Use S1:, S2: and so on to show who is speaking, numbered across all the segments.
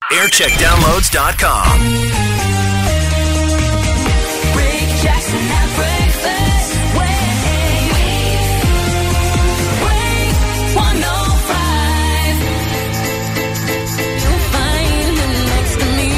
S1: Aircheckdownloads.com.
S2: Rick Jackson at breakfast. Wake 105. You'll find him next to me.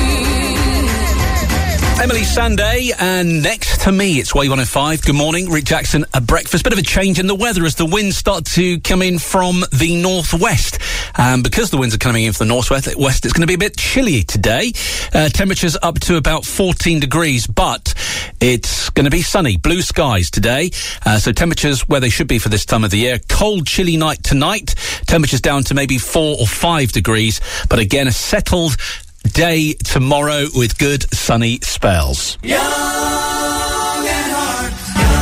S3: Emily Sandé, and next to me, it's Wave 105. Good morning, Rick Jackson at breakfast. Bit of a change in the weather as the winds start to come in from the northwest. Because the winds are coming in from the northwest, it's going to be a bit chilly today. Temperatures up to about 14 degrees, but it's going to be sunny, blue skies today. So temperatures where they should be for this time of the year. Cold, chilly night tonight. Temperatures down to maybe 4 or 5 degrees, but again, a settled day tomorrow with good sunny spells.
S2: Young and hard.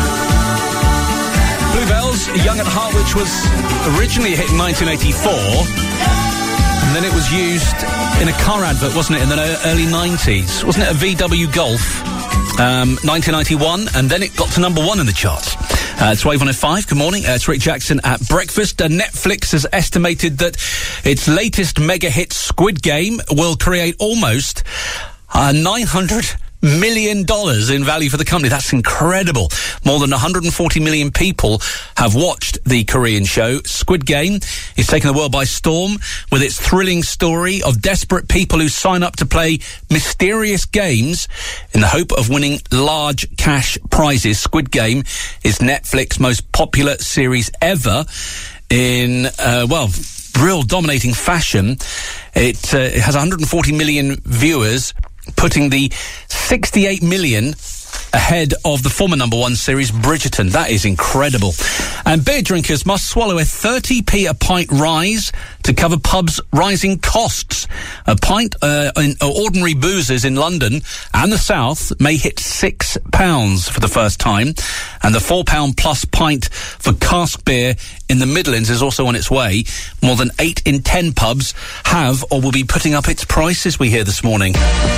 S3: Bluebells, Young at Heart, which was originally a hit in 1984, and then it was used in a car advert, wasn't it, in the early 90s? Wasn't it a VW Golf? 1991, and then it got to number 1 in the charts. It's Wave 105. Good morning. It's Rick Jackson at breakfast. Netflix has estimated that its latest mega hit, Squid Game, will create almost $900 million in value for the company. That's incredible. More than 140 million people have watched the Korean show. Squid Game is taking the world by storm with its thrilling story of desperate people who sign up to play mysterious games in the hope of winning large cash prizes. Squid Game is Netflix's most popular series ever in, real dominating fashion. It has 140 million viewers, putting the 68 million ahead of the former number 1 series, Bridgerton. That is incredible. And beer drinkers must swallow a 30p a pint rise to cover pubs' rising costs. A pint in ordinary boozers in London and the South may hit £6 for the first time, and the £4 plus pint for cask beer in the Midlands is also on its way. More than 8 in 10 pubs have or will be putting up its prices, we hear this morning.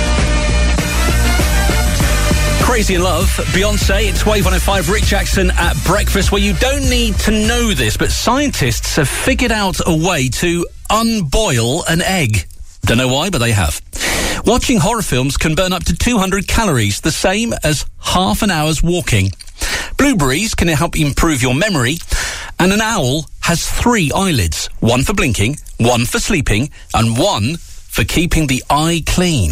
S3: Crazy in Love, Beyonce. It's Wave 105, Rick Jackson at breakfast, where you don't need to know this, but scientists have figured out a way to unboil an egg. Don't know why, but they have. Watching horror films can burn up to 200 calories, the same as half an hour's walking. Blueberries can help improve your memory, and an owl has 3 eyelids, 1 for blinking, 1 for sleeping, and 1 for keeping the eye clean.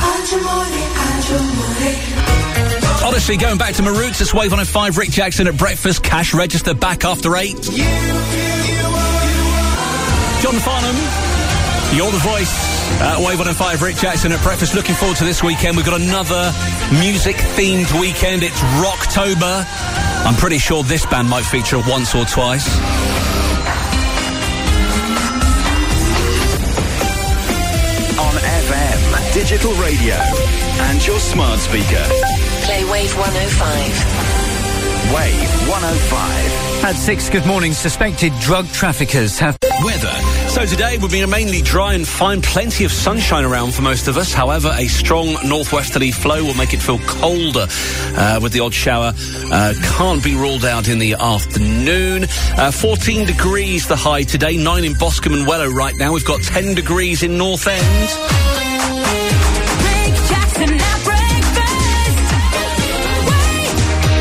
S3: Honestly, going back to my roots, it's Wave 105, Rick Jackson at breakfast. Cash register back after 8. John Farnham, you're the voice. Wave 105, Rick Jackson at breakfast. Looking forward to this weekend. We've got another music-themed weekend. It's Rocktober. I'm pretty sure this band might feature once or twice.
S1: On FM, digital radio, and your smart speaker.
S2: Play Wave 105.
S1: Wave 105.
S4: At 6, good morning. Suspected drug traffickers have...
S3: Weather. So today will be mainly dry and fine, plenty of sunshine around for most of us. However, a strong northwesterly flow will make it feel colder with the odd shower. Can't be ruled out in the afternoon. 14 degrees the high today, 9 in Boscombe and Wellow right now. We've got 10 degrees in North End.
S2: Rick Jackson at breakfast. Wave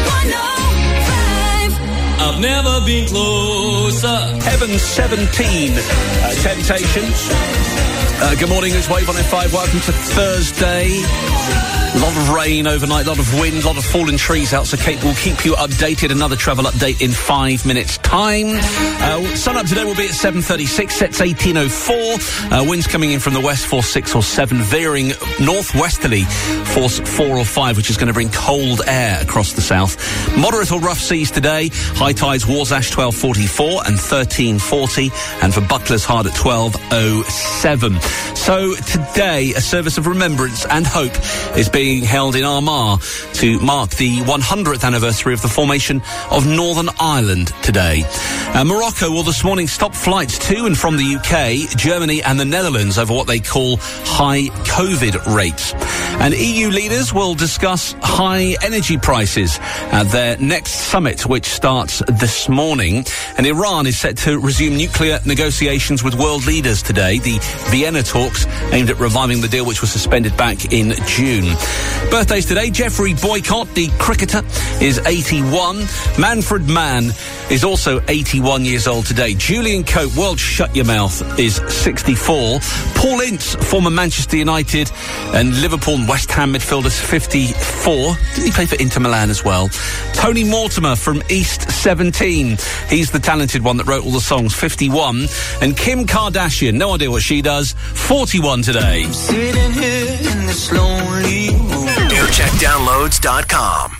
S2: 105.
S5: I've never been closer.
S3: Heaven 17, Temptations. Good morning, it's Wave 105. Welcome to Thursday. A lot of rain overnight, a lot of wind, a lot of fallen trees out, so Kate will keep you updated. Another travel update in 5 minutes' time. Sun up today will be at 7:36, sets 18:04. Winds coming in from the west, force 6 or 7, veering northwesterly, force 4 or 5, which is going to bring cold air across the south. Moderate or rough seas today. High tides, Warsash 12:44 and 13:40, and for Buckler's Hard at 12:07. So today, a service of remembrance and hope is being held in Armagh to mark the 100th anniversary of the formation of Northern Ireland today. Morocco will this morning stop flights to and from the UK, Germany and the Netherlands over what they call high COVID rates. And EU leaders will discuss high energy prices at their next summit, which starts this morning. And Iran is set to resume nuclear negotiations with world leaders today. The Vienna talks aimed at reviving the deal, which was suspended back in June. Birthdays today. Jeffrey Boycott, the cricketer, is 81. Manfred Mann is also 81 years old today. Julian Cope, world shut your mouth, is 64. Paul Ince, former Manchester United and Liverpool and West Ham midfielders, 54. Did he play for Inter Milan as well? Tony Mortimer from East 17. He's the talented one that wrote all the songs, 51. And Kim Kardashian, no idea what she does, 41 today.
S1: Aircheckdownloads.com.